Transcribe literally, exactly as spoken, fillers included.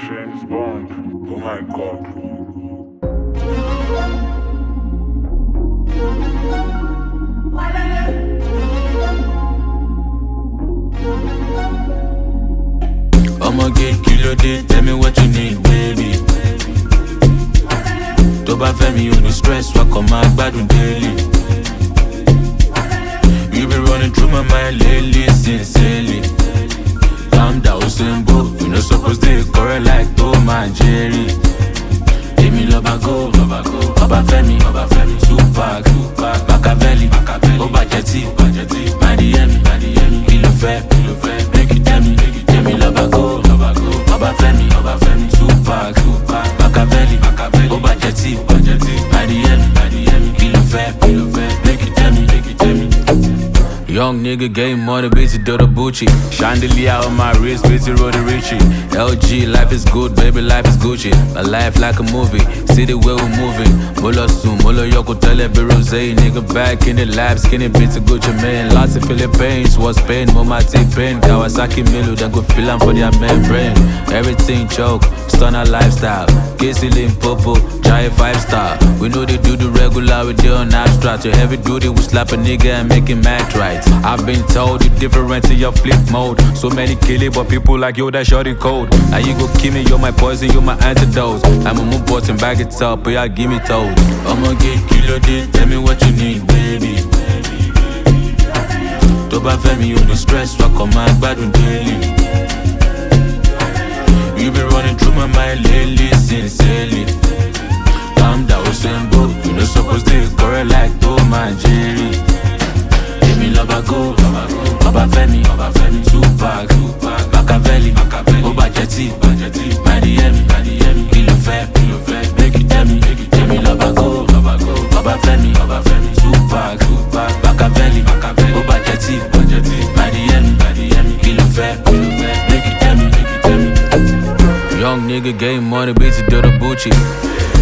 James Bond. Oh my god. I'ma get kilo day, tell me what you need, baby. Tó bá fẹ́ mi, ò ní stress, wá kàn máa gbádùn daily. You been running through my mind lately, sincerely. Calm down, simple. You no suppose to correct like Tom and Jerry. Èmi lọ́ba go, lọ́ba go. Ọba Fẹ́mi, ọba Fẹ́mi. Tupac, Tupac. Machiavelli, Machiavelli. Ó bàjẹ́ tí, bàjẹ́ tí. Miami, Miami. Kí ló fẹ́, kí ló fẹ́. Make it tell me, make it tell me. Lọ́ba go, lọ́ba go. Ọba Fẹ́mi, ọba Fẹ́mi. Tupac, Tupac. Machiavelli, Machiavelli. Ó bàjẹ́ tí, bàjẹ́ tí. Miami, Miami. Kí ló fẹ́, kí ló fẹ́. Make it tell me, make it tell me. Young nigga getting motivated, do the Bucci. Chandelier on my wrist, busy road to Richie. L G, life is good, baby, life is Gucci. My life like a movie, see the way we're moving. Molo soon, molo yoko tele be rose. Nigga back in the lab, skinny bits of Gucci man. Lots of Philippines, was pain, mama take pain. Kawasaki Milu, then go feel am for their membrane. Everything choke, stunner lifestyle. Casey Limpopo, try five star. We know they do the regular, we do on abstract. Your heavy duty, we slap a nigga and make him act right. I've been told you different in your flip mode. So many kill it, but people like you that short it cold. Now you go kill me, you're my poison, you're my antidote. I'm a move button, bag it up, but yeah, give me told. I'ma get kilo day, tell me what you need, baby. Tó bá fẹ́ mi, ò ní stress, wá kàn máa gbádùn daily. You been running through my mind lately, sincerely. Calm down, simple. You no supposed to correct like Tom and Jerry. Èmi lọ́ba go, lọ́ba go. Ọba Fẹ́mi, ọba Fẹ́mi. Tupac, Tupac. Machiavelli, Machiavelli. Ó bàjẹ́ tí, bàjẹ́ tí. Miami, Miami. Kí ló fẹ́, kí ló fẹ́. Make it tell me, make it tell me. Lọ́ba go, lọ́ba go. Ọba Fẹ́mi, ọba Fẹ́mi. Tupac, Tupac. Machiavelli, Machiavelli. Ó bàjẹ́ tí, bàjẹ́ tí. Miami, Miami. Kí ló fẹ́, kí ló fẹ́. Make it tell me, make it tell me. Young nigga getting money, bitch, do the Bucci.